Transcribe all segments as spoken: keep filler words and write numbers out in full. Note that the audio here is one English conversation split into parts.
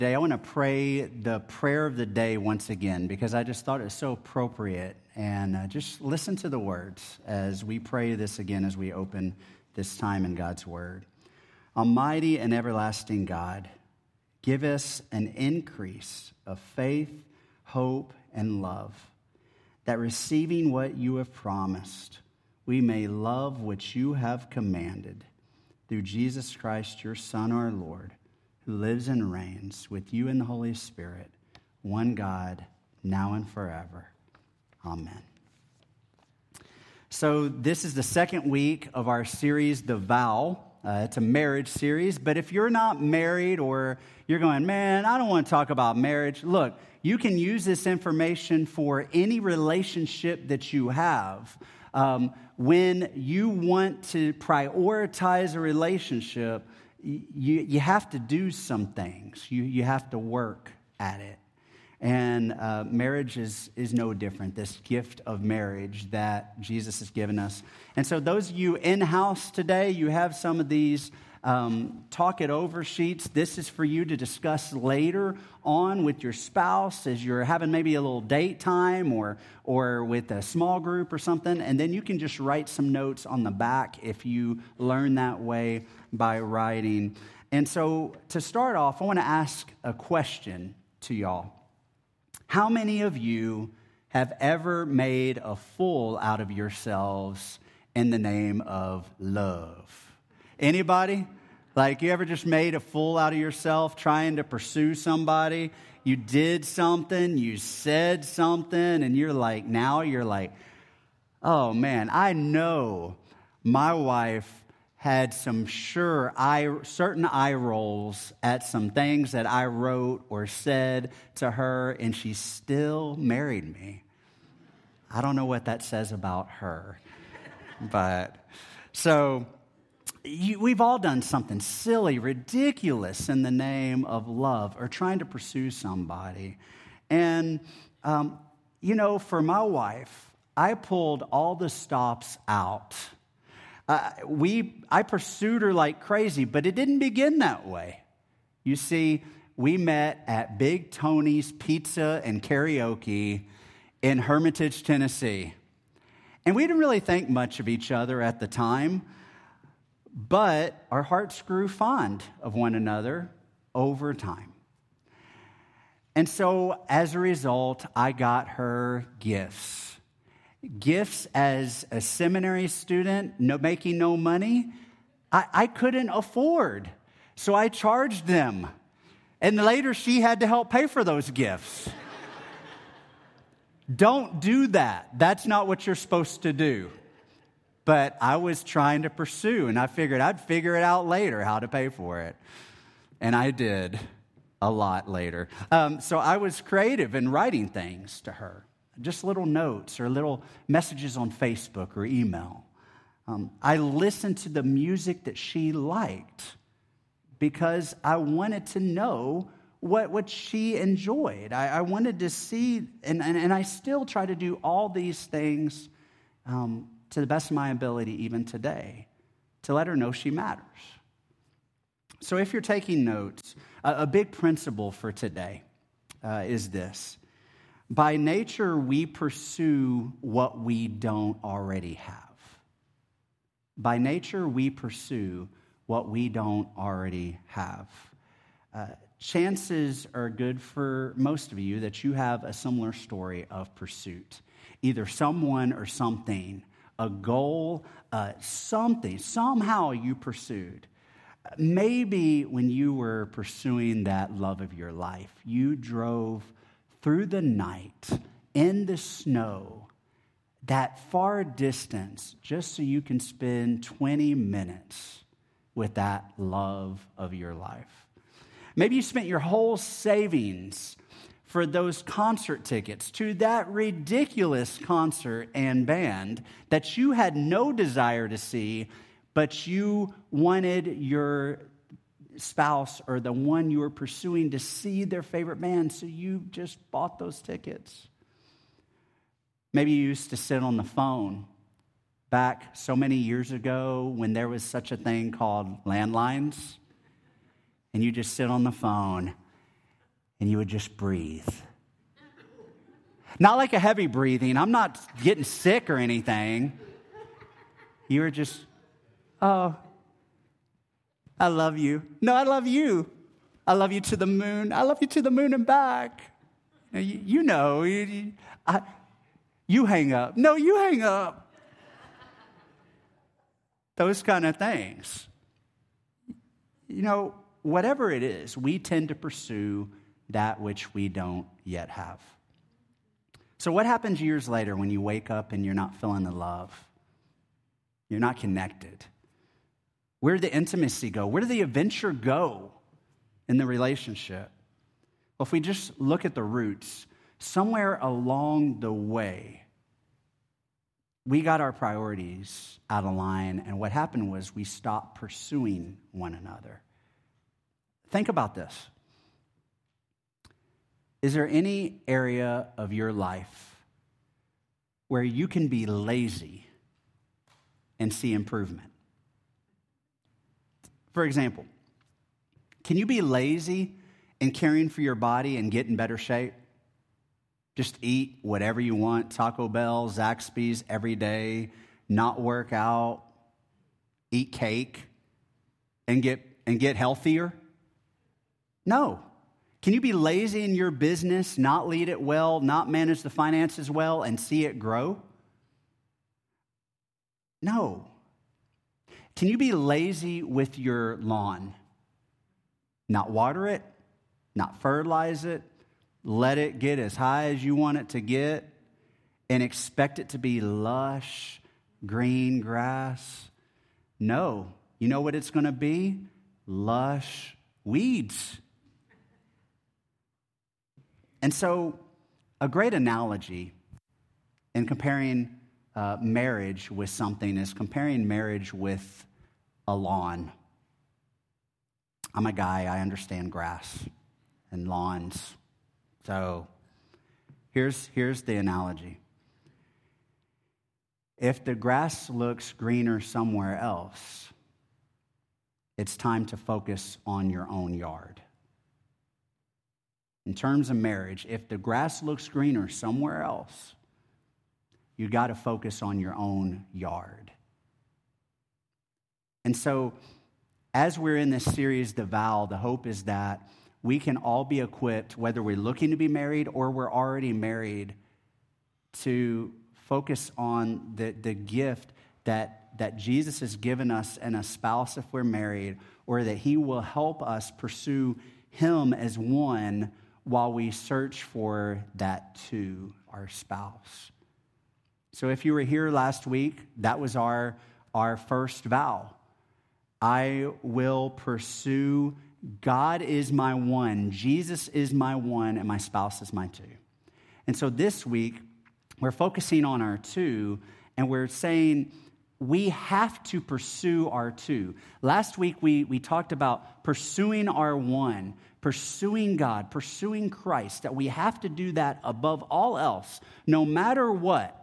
Today, I want to pray the prayer of the day once again because I just thought it was so appropriate. And uh, just listen to the words as we pray this again as we open this time in God's Word. Almighty and everlasting God, give us an increase of faith, hope, and love, that receiving what you have promised, we may love what you have commanded. Through Jesus Christ, your Son, our Lord, who lives and reigns with you in the Holy Spirit, one God, now and forever. Amen. So this is the second week of our series, The Vow. Uh, it's a marriage series, but if you're not married or you're going, man, I don't want to talk about marriage, look, you can use this information for any relationship that you have. Um, when you want to prioritize a relationship, You you have to do some things. You you have to work at it. And uh, marriage is, is no different, this gift of marriage that Jesus has given us. And so those of you in-house today, you have some of these um, talk it over sheets. This is for you to discuss later on with your spouse as you're having maybe a little date time or, or with a small group or something. And then you can just write some notes on the back if you learn that way by writing. And so to start off, I want to ask a question to y'all. How many of you have ever made a fool out of yourselves in the name of love? Anybody? Like, you ever just made a fool out of yourself trying to pursue somebody? You did something, you said something, and you're like, now you're like, oh man, I know my wife had some sure eye, certain eye rolls at some things that I wrote or said to her, and she still married me. I don't know what that says about her. But, so, you, we've all done something silly, ridiculous in the name of love or trying to pursue somebody. And, um, you know, for my wife, I pulled all the stops out. Uh, we, I pursued her like crazy, but it didn't begin that way. You see, we met at Big Tony's Pizza and Karaoke in Hermitage, Tennessee. And we didn't really think much of each other at the time, but our hearts grew fond of one another over time. And so, as a result, I got her gifts. Gifts as a seminary student, no, making no money, I, I couldn't afford. So I charged them. And later she had to help pay for those gifts. Don't do that. That's not what you're supposed to do. But I was trying to pursue, and I figured I'd figure it out later how to pay for it. And I did a lot later. Um, so I was creative in writing things to her. Just little notes or little messages on Facebook or email. Um, I listened to the music that she liked because I wanted to know what, what she enjoyed. I, I wanted to see, and, and, and I still try to do all these things um, to the best of my ability even today to let her know she matters. So if you're taking notes, a, a big principle for today uh, is this. By nature, we pursue what we don't already have. By nature, we pursue what we don't already have. Uh, chances are good for most of you that you have a similar story of pursuit. Either someone or something, a goal, uh, something, somehow you pursued. Maybe when you were pursuing that love of your life, you drove through the night, in the snow, that far distance, just so you can spend twenty minutes with that love of your life. Maybe you spent your whole savings for those concert tickets to that ridiculous concert and band that you had no desire to see, but you wanted your spouse or the one you were pursuing to see their favorite band, so you just bought those tickets. Maybe you used to sit on the phone back so many years ago when there was such a thing called landlines, and you just sit on the phone and you would just breathe. Not like a heavy breathing. I'm not getting sick or anything. You were just, oh, I love you. No, I love you. I love you to the moon. I love you to the moon and back. You, you know, you, I, you hang up. No, you hang up. Those kind of things. You know, whatever it is, we tend to pursue that which we don't yet have. So what happens years later when you wake up and you're not feeling the love? You're not connected. Where did the intimacy go? Where did the adventure go in the relationship? Well, if we just look at the roots, somewhere along the way, we got our priorities out of line, and what happened was we stopped pursuing one another. Think about this. Is there any area of your life where you can be lazy and see improvement? For example, can you be lazy in caring for your body and get in better shape? Just eat whatever you want, Taco Bell, Zaxby's every day, not work out, eat cake, and get and get healthier? No. Can you be lazy in your business, not lead it well, not manage the finances well, and see it grow? No. Can you be lazy with your lawn? Not water it, not fertilize it, let it get as high as you want it to get, and expect it to be lush, green grass? No. You know what it's going to be? Lush weeds. And so, a great analogy in comparing uh, marriage with something is comparing marriage with a lawn. I'm a guy, I understand grass and lawns. So, here's, here's the analogy. If the grass looks greener somewhere else, it's time to focus on your own yard. In terms of marriage, if the grass looks greener somewhere else, you got to focus on your own yard. And so, as we're in this series, The Vow, the hope is that we can all be equipped, whether we're looking to be married or we're already married, to focus on the, the gift that, that Jesus has given us in a spouse if we're married, or that he will help us pursue him as one while we search for that too, our spouse. So if you were here last week, that was our, our first vow. I will pursue, God is my one, Jesus is my one, and my spouse is my two. And so this week, we're focusing on our two, and we're saying we have to pursue our two. Last week, we, we talked about pursuing our one, pursuing God, pursuing Christ, that we have to do that above all else, no matter what.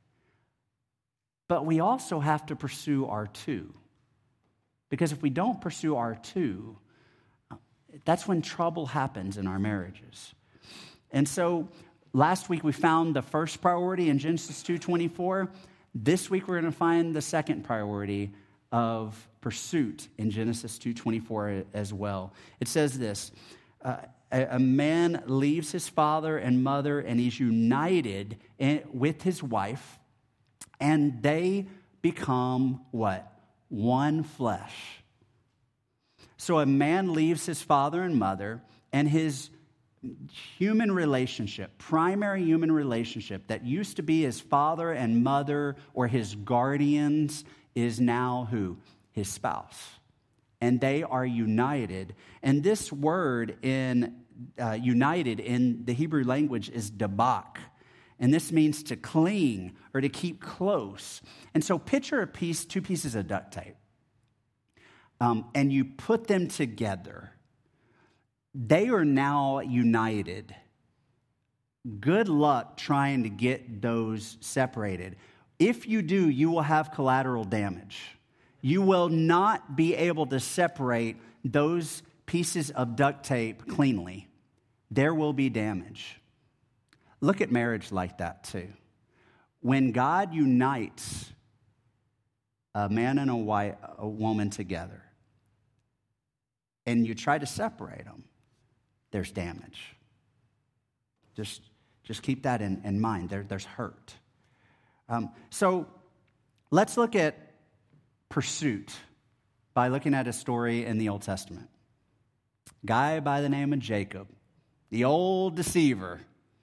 But we also have to pursue our two. Because if we don't pursue our two, that's when trouble happens in our marriages. And so last week we found the first priority in Genesis two twenty-four. This week we're going to find the second priority of pursuit in Genesis two twenty-four as well. It says this, uh, a, a man leaves his father and mother and he's united in, with his wife, and they become what? One flesh. So a man leaves his father and mother, and his human relationship, primary human relationship that used to be his father and mother or his guardians, is now who? His spouse. And they are united. And this word in uh, united in the Hebrew language is dabak. And this means to cling or to keep close. And so picture a piece, two pieces of duct tape. Um, and you put them together. They are now united. Good luck trying to get those separated. If you do, you will have collateral damage. You will not be able to separate those pieces of duct tape cleanly. there will be damage. Look at marriage like that too. When God unites a man and a, wife, a woman together, and you try to separate them, there's damage. Just, just keep that in, in mind. There, there's hurt. Um, so let's look at pursuit by looking at a story in the Old Testament. Guy by the name of Jacob, the old deceiver,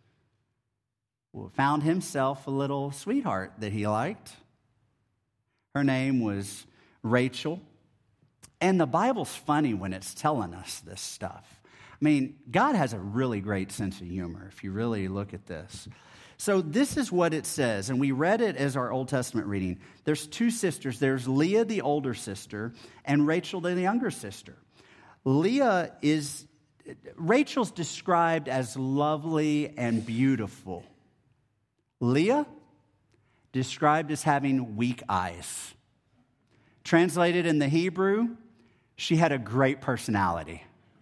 found himself a little sweetheart that he liked. Her name was Rachel. And the Bible's funny when it's telling us this stuff. I mean, God has a really great sense of humor if you really look at this. So this is what it says, and we read it as our Old Testament reading. There's two sisters. There's Leah, the older sister, and Rachel, the younger sister. Leah is, Rachel's described as lovely and beautiful. Leah, described as having weak eyes. Translated in the Hebrew, she had a great personality.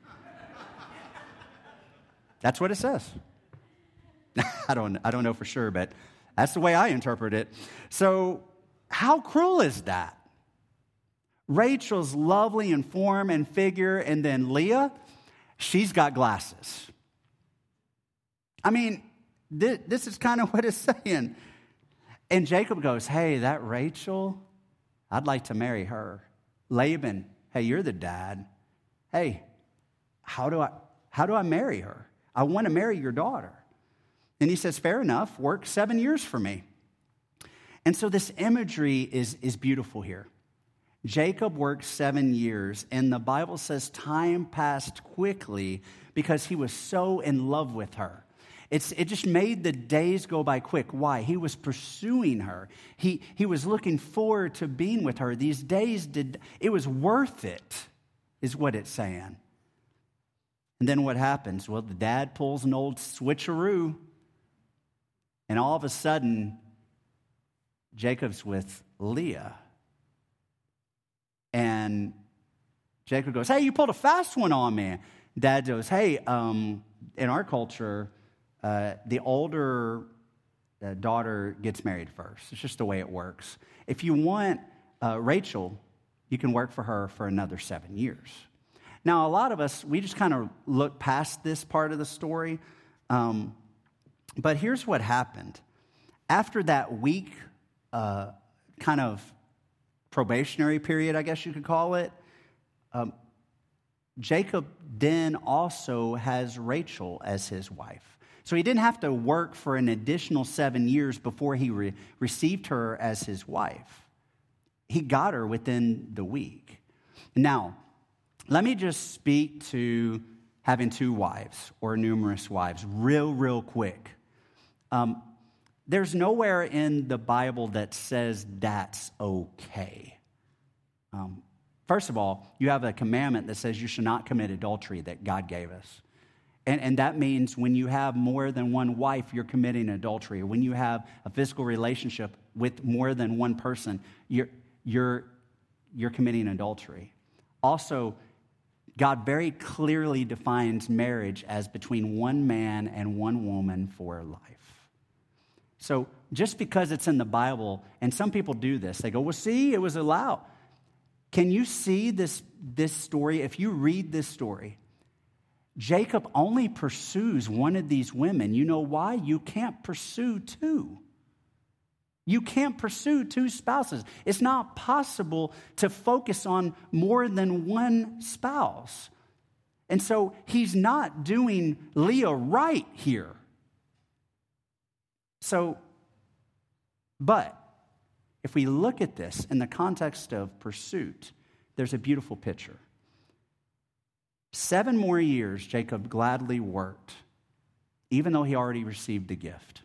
That's what it says. I don't, I don't know for sure, but that's the way I interpret it. So how cruel is that? Rachel's lovely in form and figure, and then Leah, she's got glasses. I mean, this, this is kind of what it's saying. And Jacob goes, hey, that Rachel, I'd like to marry her. Laban, hey, you're the dad. Hey, how do I, how do I marry her? I want to marry your daughter. And he says, fair enough, work seven years for me. And so this imagery is, is beautiful here. Jacob worked seven years, and the Bible says time passed quickly because he was so in love with her. It's, it just made the days go by quick. Why? He was pursuing her. He, he was looking forward to being with her. These days, did it was worth it, is what it's saying. And then what happens? Well, the dad pulls an old switcheroo, and all of a sudden, Jacob's with Leah. And Jacob goes, hey, you pulled a fast one on me. Dad goes, hey, um, in our culture, uh, the older uh, daughter gets married first. It's just the way it works. If you want uh, Rachel, you can work for her for another seven years. Now, a lot of us, we just kind of look past this part of the story. Um, but here's what happened. After that week uh, kind of probationary period, I guess you could call it, um, Jacob then also has Rachel as his wife. So he didn't have to work for an additional seven years before he re- received her as his wife. He got her within the week. Now, let me just speak to having two wives or numerous wives real, real quick. Um, There's nowhere in the Bible that says that's okay. Um, first of all, you have a commandment that says you should not commit adultery that God gave us. And, and that means when you have more than one wife, you're committing adultery. When you have a physical relationship with more than one person, you're, you're, you're committing adultery. Also, God very clearly defines marriage as between one man and one woman for life. So just because it's in the Bible, and some people do this, they go, well, see, it was allowed. Can you see this, this story? If you read this story, Jacob only pursues one of these women. You know why? You can't pursue two. You can't pursue two spouses. It's not possible to focus on more than one spouse. And so he's not doing Leah right here. So, but if we look at this in the context of pursuit, there's a beautiful picture. Seven more years Jacob gladly worked, even though he already received the gift.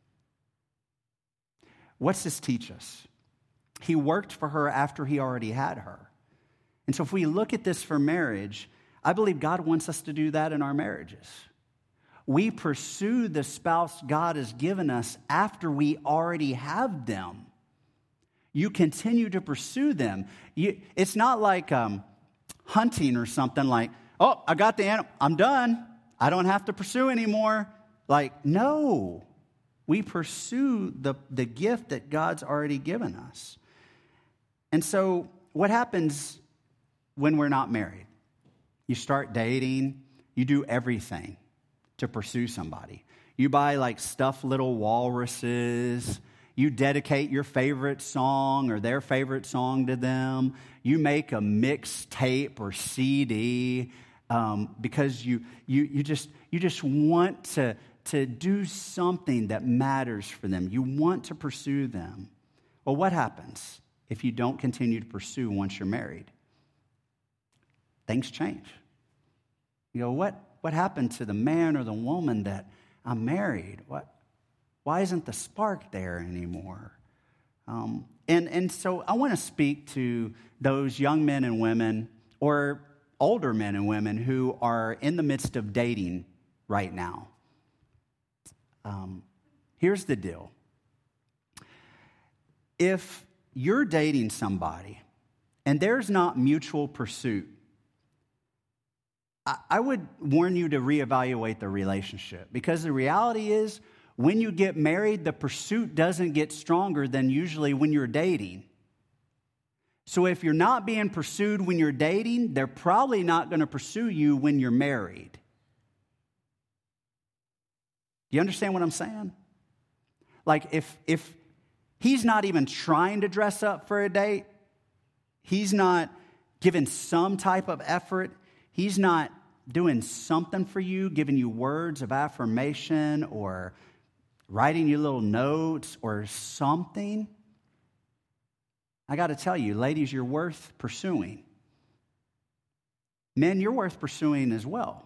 What's this teach us? He worked for her after he already had her. And so if we look at this for marriage, I believe God wants us to do that in our marriages. We pursue the spouse God has given us after we already have them. You continue to pursue them. You, it's not like um, hunting or something like, oh, I got the animal, I'm done. I don't have to pursue anymore. Like, no. We pursue the, the gift that God's already given us. And so what happens when we're not married? You start dating. You do everything to pursue somebody. You buy like stuffed little walruses. You dedicate your favorite song or their favorite song to them. You make a mixtape or C D um, because you you you just you just want to to do something that matters for them. You want to pursue them. Well, what happens if you don't continue to pursue once you're married? Things change. You go, what what happened to the man or the woman that I'm married? What? Why isn't the spark there anymore? Um, and, and so I want to speak to those young men and women or older men and women who are in the midst of dating right now. Um, here's the deal. If you're dating somebody and there's not mutual pursuit, I, I would warn you to reevaluate the relationship, because the reality is, when you get married, the pursuit doesn't get stronger than usually when you're dating. So if you're not being pursued when you're dating, they're probably not going to pursue you when you're married. Do you understand what I'm saying? Like if if he's not even trying to dress up for a date, he's not giving some type of effort, he's not doing something for you, giving you words of affirmation or writing you little notes or something, I got to tell you, ladies, you're worth pursuing. Men, you're worth pursuing as well.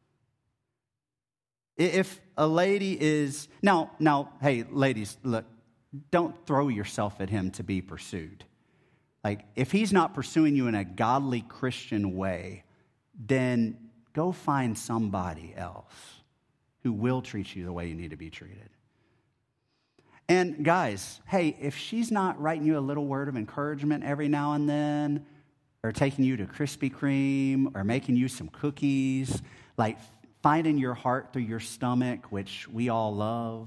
If a lady is, now, now, hey, ladies, look, don't throw yourself at him to be pursued. Like, if he's not pursuing you in a godly Christian way, then go find somebody else who will treat you the way you need to be treated. And guys, hey, if she's not writing you a little word of encouragement every now and then, or taking you to Krispy Kreme, or making you some cookies, like finding your heart through your stomach, which we all love,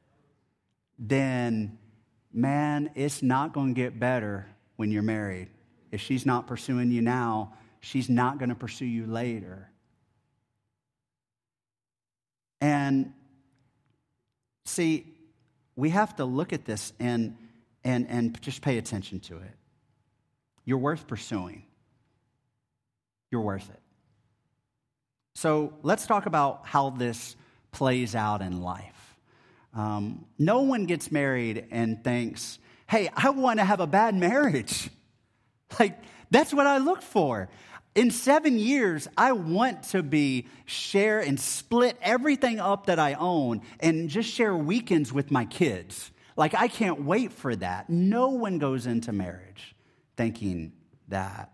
then, man, it's not going to get better when you're married. If she's not pursuing you now, she's not going to pursue you later. And see, we have to look at this and, and, and just pay attention to it. You're worth pursuing. You're worth it. So let's talk about how this plays out in life. Um, no one gets married and thinks, hey, I want to have a bad marriage. Like, that's what I look for. In seven years, I want to be share and split everything up that I own and just share weekends with my kids. Like, I can't wait for that. No one goes into marriage thinking that.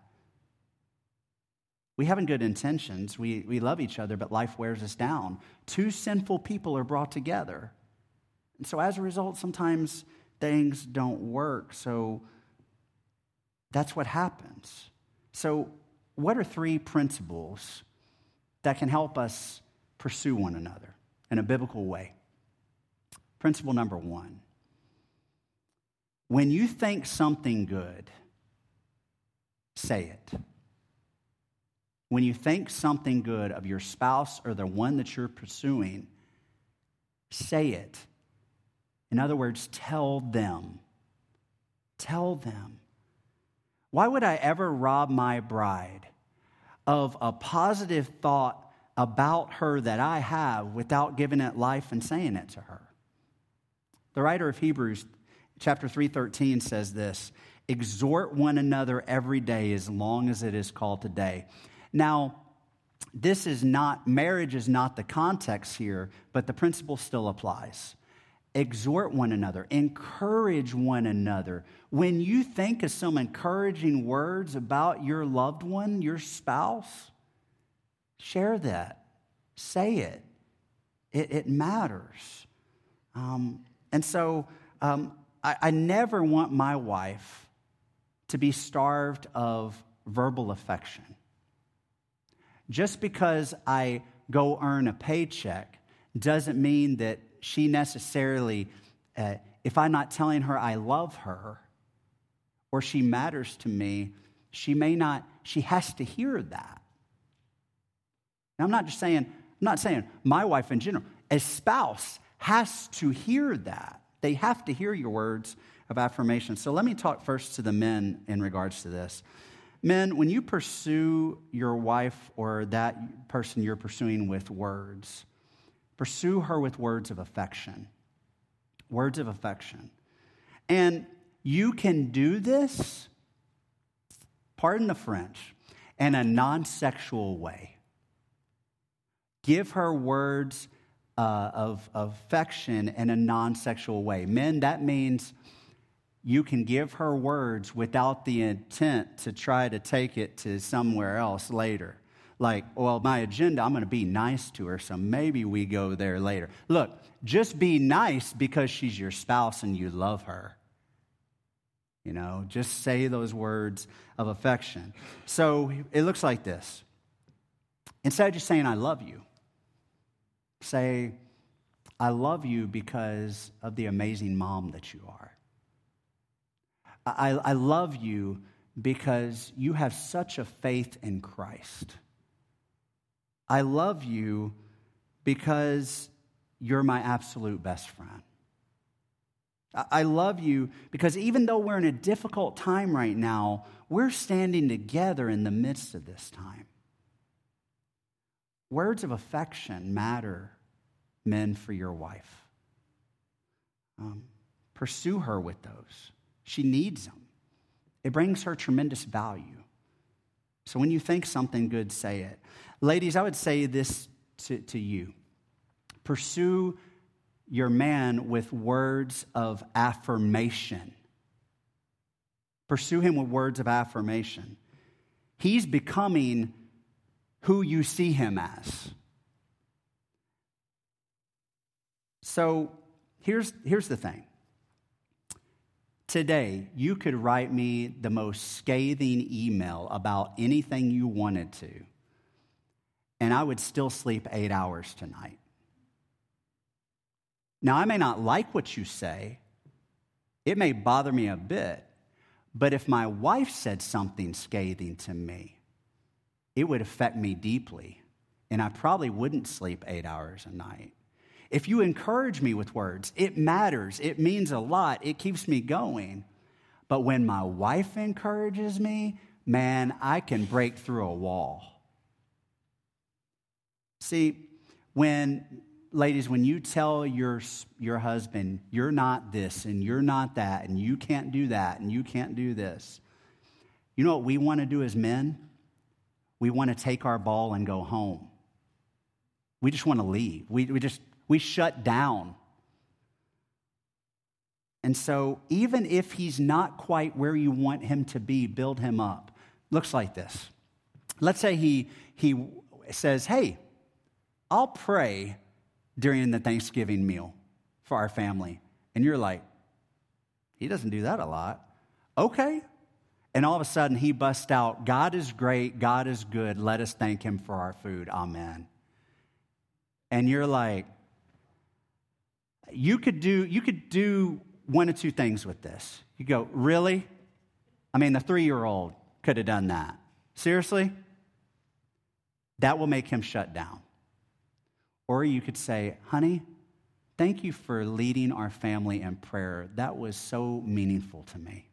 We have good intentions. We, we love each other, but life wears us down. Two sinful people are brought together. And so as a result, sometimes things don't work. So that's what happens. So what are three principles that can help us pursue one another in a biblical way? Principle number one. When you think something good, say it. When you think something good of your spouse or the one that you're pursuing, say it. In other words, tell them. Tell them. Why would I ever rob my bride of a positive thought about her that I have without giving it life and saying it to her? The writer of Hebrews, chapter three thirteen says this, exhort one another every day as long as it is called today. Now, this is not, marriage is not the context here, but the principle still applies. Exhort one another, encourage one another. When you think of some encouraging words about your loved one, your spouse, share that. Say it. It, it matters. Um, and so um, I, I never want my wife to be starved of verbal affection. Just because I go earn a paycheck doesn't mean that she necessarily, uh, if I'm not telling her I love her or she matters to me, she may not, she has to hear that. And I'm not just saying, I'm not saying my wife in general, a spouse has to hear that. They have to hear your words of affirmation. So let me talk first to the men in regards to this. Men, when you pursue your wife or that person you're pursuing with words, pursue her with words of affection. Words of affection. And you can do this, pardon the French, in a non-sexual way. Give her words uh, of, of affection in a non-sexual way. Men, that means you can give her words without the intent to try to take it to somewhere else later. Like, well, my agenda, I'm going to be nice to her, so maybe we go there later. Look, just be nice because she's your spouse and you love her. You know, just say those words of affection. So it looks like this. Instead of just saying, I love you, say, I love you because of the amazing mom that you are. I, I love you because you have such a faith in Christ. I love you because you're my absolute best friend. I love you because even though we're in a difficult time right now, we're standing together in the midst of this time. Words of affection matter, men, for your wife. Um, pursue her with those. She needs them. It brings her tremendous value. So when you think something good, say it. Ladies, I would say this to, to you. Pursue your man with words of affirmation. Pursue him with words of affirmation. He's becoming who you see him as. So here's, here's the thing. Today, you could write me the most scathing email about anything you wanted to, and I would still sleep eight hours tonight. Now, I may not like what you say. It may bother me a bit. But if my wife said something scathing to me, it would affect me deeply, and I probably wouldn't sleep eight hours a night. If you encourage me with words, it matters. It means a lot. It keeps me going. But when my wife encourages me, man, I can break through a wall. See, when... Ladies, when you tell your, your husband, you're not this and you're not that and you can't do that and you can't do this, you know what we want to do as men? We want to take our ball and go home. We just want to leave. We, we just, we shut down. And so even if he's not quite where you want him to be, build him up. Looks like this. Let's say he, he says, hey, I'll pray during the Thanksgiving meal for our family. And you're like, he doesn't do that a lot. Okay. And all of a sudden he busts out, God is great, God is good, let us thank him for our food, amen. And you're like, you could do, you could do one of two things with this. You go, really? I mean, the three-year-old could have done that. Seriously? That will make him shut down. Or you could say, honey, thank you for leading our family in prayer. That was so meaningful to me.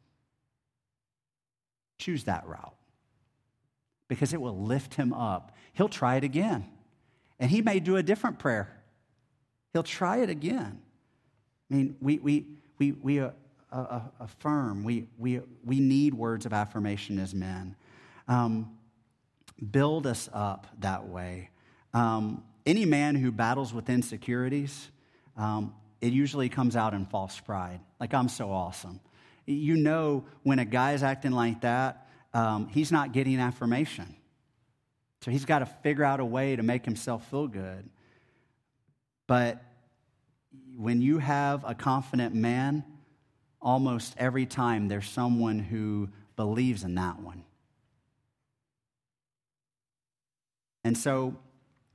Choose that route because it will lift him up. He'll try it again, and he may do a different prayer. He'll try it again. I mean, we we we we uh, uh, affirm. We we we need words of affirmation as men. Um, build us up that way. Um, Any man who battles with insecurities, um, it usually comes out in false pride. Like, I'm so awesome. You know when a guy's acting like that, um, he's not getting affirmation. So he's got to figure out a way to make himself feel good. But when you have a confident man, almost every time there's someone who believes in that one. And so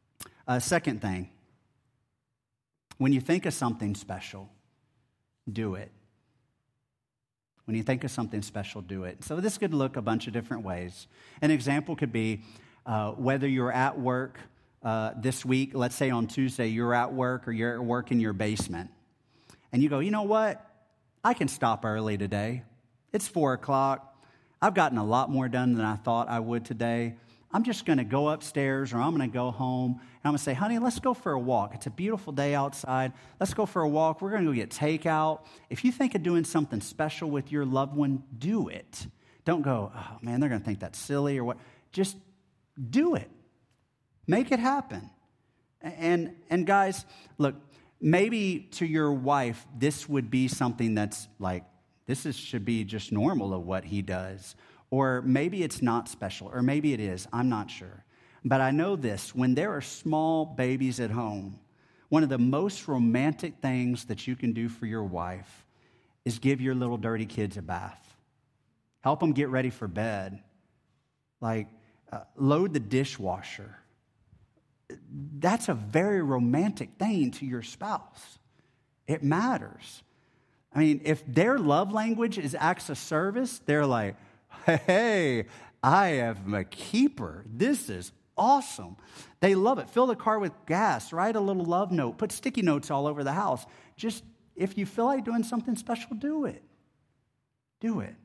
Uh, second thing, when you think of something special, do it. When you think of something special, do it. So this could look a bunch of different ways. An example could be uh, whether you're at work uh, this week, let's say on Tuesday, you're at work or you're at work in your basement. And you go, you know what? I can stop early today. It's four o'clock. I've gotten a lot more done than I thought I would today. I'm just going to go upstairs or I'm going to go home and I'm going to say, honey, let's go for a walk. It's a beautiful day outside. Let's go for a walk. We're going to go get takeout. If you think of doing something special with your loved one, do it. Don't go, oh, man, they're going to think that's silly or what. Just do it. Make it happen. And, and guys, look, maybe to your wife, this would be something that's like, this is, should be just normal of what he does. Or maybe it's not special, or maybe it is. I'm not sure. But I know this, when there are small babies at home, one of the most romantic things that you can do for your wife is give your little dirty kids a bath. Help them get ready for bed. Like, uh, load the dishwasher. That's a very romantic thing to your spouse. It matters. I mean, if their love language is acts of service, they're like, hey, I am a keeper. This is awesome. They love it. Fill the car with gas. Write a little love note. Put sticky notes all over the house. Just, if you feel like doing something special, do it. Do it.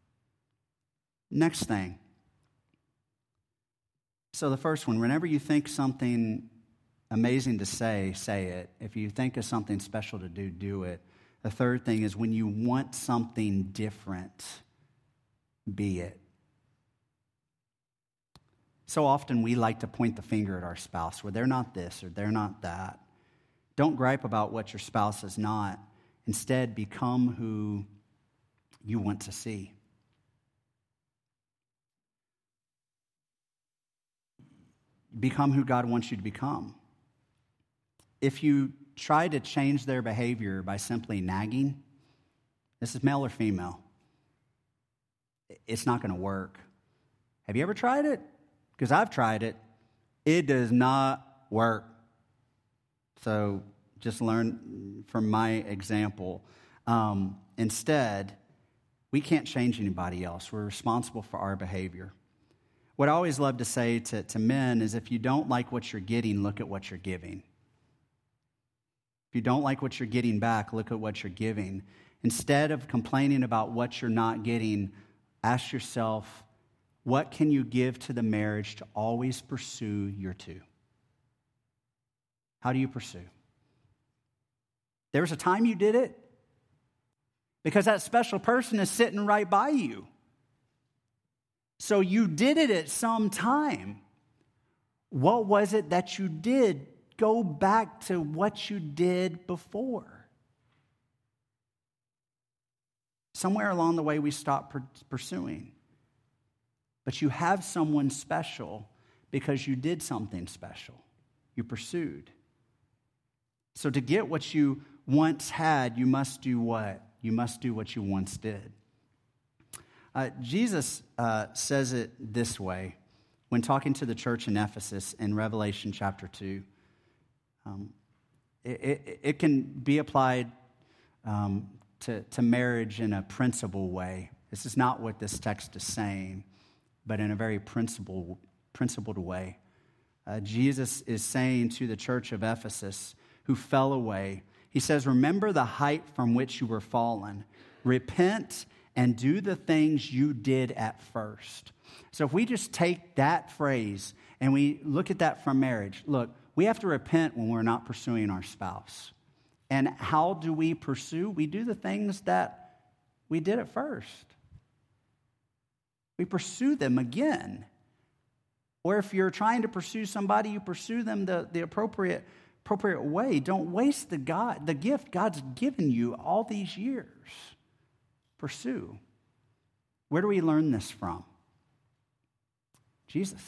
Next thing. So the first one, whenever you think something amazing to say, say it. If you think of something special to do, do it. The third thing is when you want something different, be it. So often we like to point the finger at our spouse, where they're not this or they're not that. Don't gripe about what your spouse is not. Instead, become who you want to see. Become who God wants you to become. If you try to change their behavior by simply nagging, this is male or female, it's not going to work. Have you ever tried it? Because I've tried it. It does not work. So just learn from my example. Um, instead, we can't change anybody else. We're responsible for our behavior. What I always love to say to, to men is if you don't like what you're getting, look at what you're giving. If you don't like what you're getting back, look at what you're giving. Instead of complaining about what you're not getting, ask yourself, what can you give to the marriage to always pursue your two? How do you pursue? There was a time you did it because that special person is sitting right by you. So you did it at some time. What was it that you did? Go back to what you did before. Somewhere along the way, we stopped pursuing. But you have someone special because you did something special. You pursued. So to get what you once had, you must do what? You must do what you once did. Uh, Jesus uh, says it this way when talking to the church in Ephesus in Revelation chapter two. Um, it, it, it can be applied um, to, to marriage in a principle way. This is not what this text is saying, but in a very principled, principled way. Uh, Jesus is saying to the church of Ephesus who fell away, he says, remember the height from which you were fallen. Repent and do the things you did at first. So if we just take that phrase and we look at that from marriage, look, we have to repent when we're not pursuing our spouse. And how do we pursue? We do the things that we did at first. We pursue them again. Or if you're trying to pursue somebody, you pursue them the, the appropriate, appropriate way. Don't waste the God, the gift God's given you all these years. Pursue. Where do we learn this from? Jesus.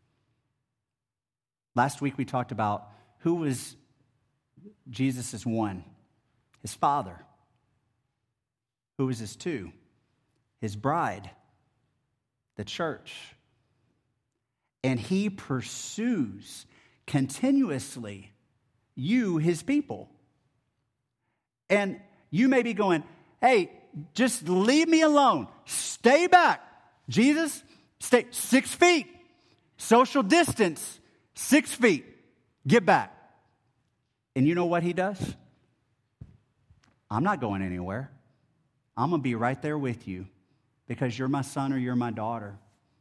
Last week we talked about who was Jesus' one. His Father. Who was his two? His bride. The church. And he pursues continuously, you, his people. And you may be going, hey, just leave me alone. Stay back. Jesus, stay six feet. Social distance, six feet. Get back. And you know what he does? I'm not going anywhere. I'm going to be right there with you because you're my son or you're my daughter.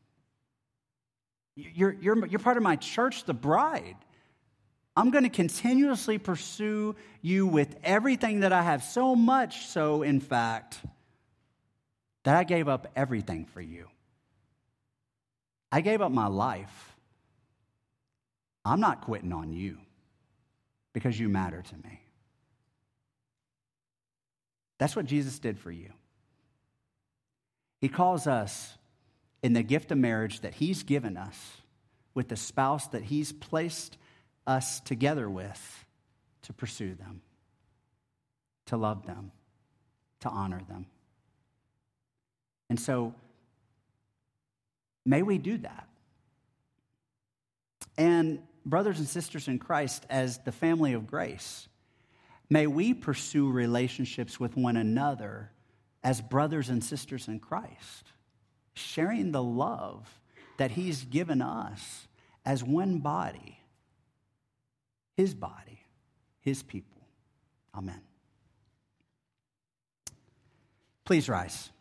You're, you're, you're part of my church, the bride. I'm going to continuously pursue you with everything that I have, so much so, in fact, that I gave up everything for you. I gave up my life. I'm not quitting on you because you matter to me. That's what Jesus did for you. He calls us in the gift of marriage that he's given us with the spouse that he's placed us together with to pursue them, to love them, to honor them. And so, may we do that. And brothers and sisters in Christ, as the family of grace, may we pursue relationships with one another as brothers and sisters in Christ, sharing the love that he's given us as one body, his body, his people. Amen. Please rise.